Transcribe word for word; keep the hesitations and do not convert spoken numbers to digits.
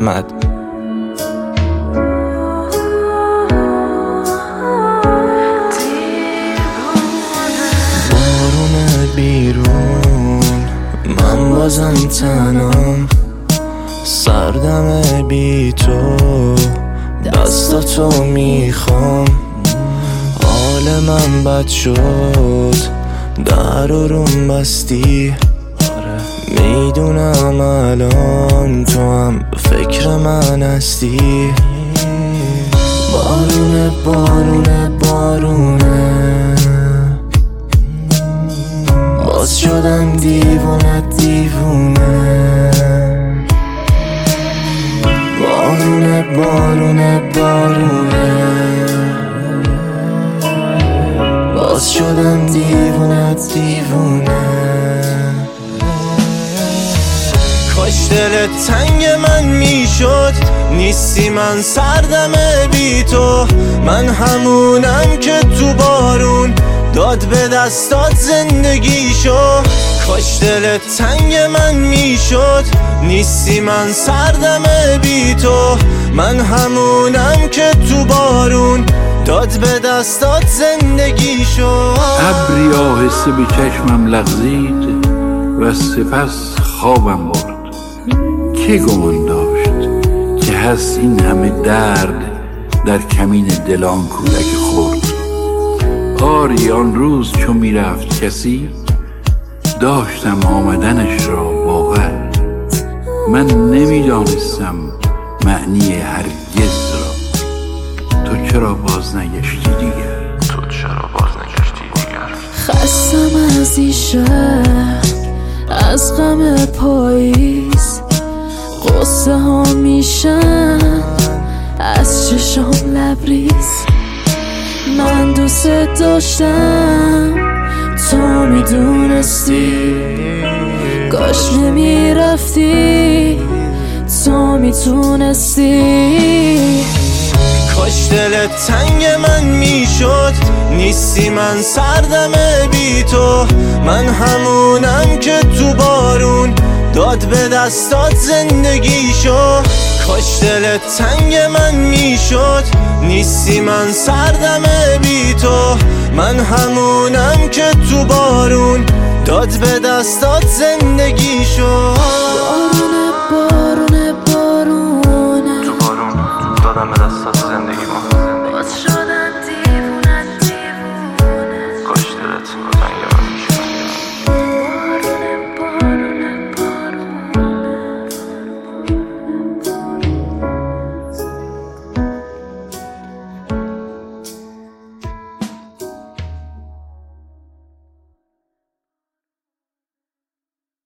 احمد. بارون بیرون من بازم تنام، سردم بی تو دستاتو میخوام. حال من بد شد در رو روم بستی، میدونم الان تو هم فکر من هستی. بارونه بارونه بارونه باز شدم دیوونه دیوونه. بارونه بارونه بارونه باز شدم دیوونه دیوونه. کاش دلت تنگ من میشد، نیستی من سردمه بی تو. من همونم که تو بارون داد به دستات زندگیشو. کاش دلت تنگ من میشد، نیستی من سردمه بی تو. من همونم که تو بارون داد به دستات زندگیشو. ابری آهسته به چشمم لغزید و سپس خوابم برد. کی گمان داشت که هست این همه درد در کمین دلان کودک خورد. آری آن روز چو میرفت کسی، داشتم آمدنش را باور. من نمیدانستم معنی هرگز را. تو چرا باز نگشتی دیگر؟ تو چرا باز نگشتی دیگر؟ خستم از این شهر، از غم پاییز. قصه ها میشن از چشام لبریز. من دوست داشتم تو میدونستی، کاش نمیرفتی تو میتونستی. کاش دلت تنگ من میشد، نیستی من سردمه بی تو. من همونم که تو بارون داد به دستات زندگیشو. کاش دلت تنگ من میشد، نیستی من سردمه بی تو. من همونم که تو بارون داد به دستات